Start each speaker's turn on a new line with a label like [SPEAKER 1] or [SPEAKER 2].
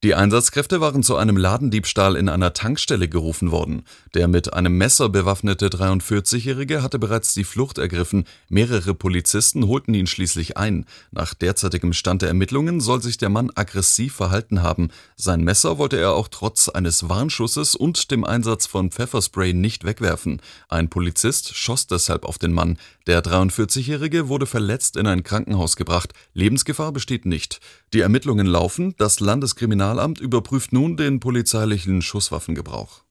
[SPEAKER 1] Die Einsatzkräfte waren zu einem Ladendiebstahl in einer Tankstelle gerufen worden. Der mit einem Messer bewaffnete 43-Jährige hatte bereits die Flucht ergriffen. Mehrere Polizisten holten ihn schließlich ein. Nach derzeitigem Stand der Ermittlungen soll sich der Mann aggressiv verhalten haben. Sein Messer wollte er auch trotz eines Warnschusses und dem Einsatz von Pfefferspray nicht wegwerfen. Ein Polizist schoss deshalb auf den Mann. Der 43-Jährige wurde verletzt in ein Krankenhaus gebracht. Lebensgefahr besteht nicht. Die Ermittlungen laufen. Das Landeskriminalamt überprüft nun den polizeilichen Schusswaffengebrauch.